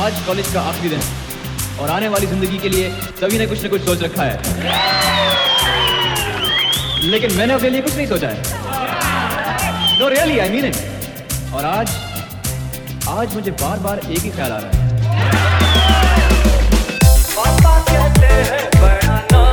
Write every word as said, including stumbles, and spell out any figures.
आज कॉलेज का आखिरी दिन और आने वाली जिंदगी के लिए सभी ने कुछ न कुछ सोच रखा है, लेकिन मैंने अपने लिए कुछ नहीं सोचा है। No really I mean it. और आज आज मुझे बार बार एक ही ख्याल आ रहा है। पापा कहते हैं बड़ा